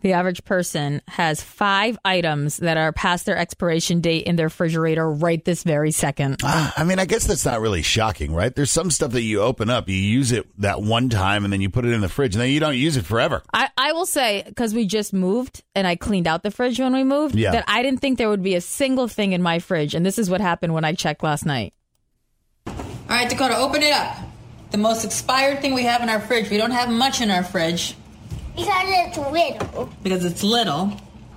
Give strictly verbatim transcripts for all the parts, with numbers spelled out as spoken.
The average person has five items that are past their expiration date in their refrigerator right this very second. Uh, I mean, I guess that's not really shocking, right? There's some stuff that you open up, you use it that one time, and then you put it in the fridge, and then you don't use it forever. I, I will say, because we just moved, and I cleaned out the fridge when we moved, yeah. that I didn't think there would be a single thing in my fridge, and this is what happened when I checked last night. All right, Dakota, open it up. The most expired thing we have in our fridge. We don't have much in our fridge. Because it's little. Because it's little.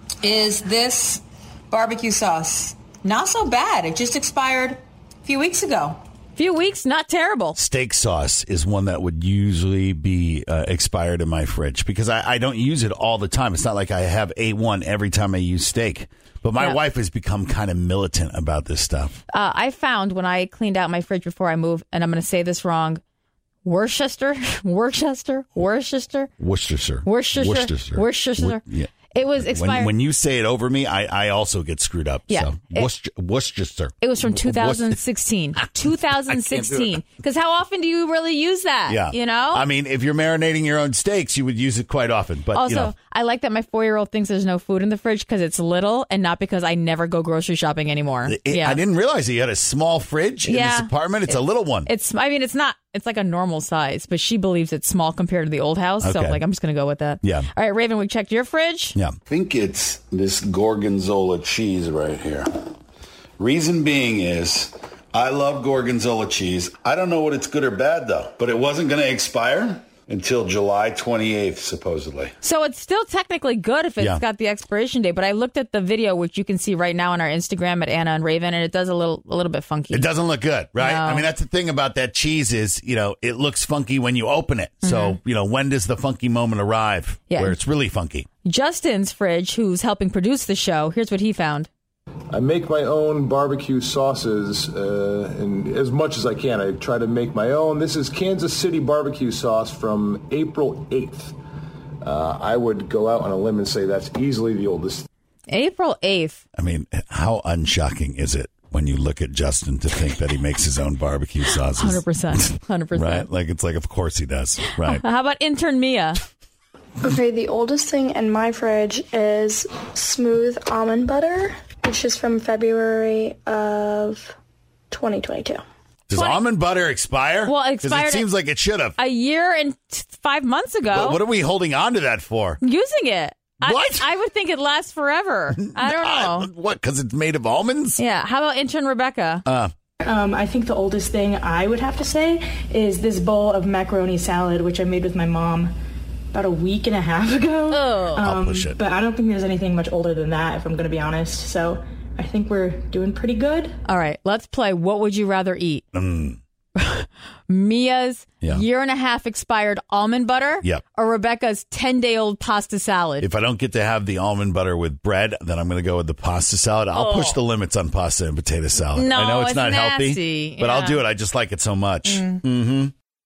Is this barbecue sauce. Not so bad. It just expired a few weeks ago. Few weeks, not terrible. Steak sauce is one that would usually be uh, expired in my fridge because I, I don't use it all the time. It's not like I have A one every time I use steak. But my yeah. wife has become kind of militant about this stuff. Uh, I found when I cleaned out my fridge before I moved, and I'm going to say this wrong, Worcester, Worcester, Worcester, Worcestershire, Worcestershire, Worcestershire, Worcestershire. Wor- yeah. It was expired. When, when you say it over me, I, I also get screwed up. Yeah. So. It, Worcester, Worcester. It was from two thousand sixteen. two thousand sixteen. Because how often do you really use that? Yeah. You know? I mean, if you're marinating your own steaks, you would use it quite often. But also, you know. I like that my four-year-old thinks there's no food in the fridge because it's little and not because I never go grocery shopping anymore. It, yeah. I didn't realize that you had a small fridge in yeah. this apartment. It's it, a little one. It's. I mean, it's not. It's like a normal size, but she believes it's small compared to the old house. Okay. So, like, I'm just going to go with that. Yeah. All right, Raven, we checked your fridge. Yeah. I think it's this Gorgonzola cheese right here. Reason being is I love Gorgonzola cheese. I don't know what it's good or bad, though, but it wasn't going to expire until July twenty-eighth, supposedly. So it's still technically good if it's yeah. got the expiration date. But I looked at the video, which you can see right now on our Instagram at Anna and Raven, and it does a little a little bit funky. It doesn't look good, right? No. I mean, that's the thing about that cheese is, you know, it looks funky when you open it. Mm-hmm. So, you know, when does the funky moment arrive yeah. where it's really funky? Justin's fridge, who's helping produce the show, here's what he found. I make my own barbecue sauces, uh, and as much as I can, I try to make my own. This is Kansas City barbecue sauce from April eighth. Uh, I would go out on a limb and say that's easily the oldest. April eighth. I mean, how unshocking is it when you look at Justin to think that he makes his own barbecue sauces? one hundred percent. one hundred percent. Right? Like, it's like, of course he does. Right. How about intern Mia? Okay, the oldest thing in my fridge is smooth almond butter, which is from February of twenty twenty-two. Does twenty almond butter expire? Well, it Because expired it seems like it should have. A year and t- five months ago. But what are we holding on to that for? Using it. What? I, I would think it lasts forever. I don't know. What, because it's made of almonds? Yeah. How about intern Rebecca? Uh, um, I think the oldest thing I would have to say is this bowl of macaroni salad, which I made with my mom about a week and a half ago. Oh. Um, I'll push it. But I don't think there's anything much older than that, if I'm going to be honest. So I think we're doing pretty good. All right, let's play What Would You Rather Eat? Mm. Mia's Yeah. year and a half expired almond butter Yep. or Rebecca's ten-day-old pasta salad? If I don't get to have the almond butter with bread, then I'm going to go with the pasta salad. I'll Oh. push the limits on pasta and potato salad. No, I know it's, it's not nasty. healthy, but Yeah. I'll do it. I just like it so much. Mm. Mm-hmm.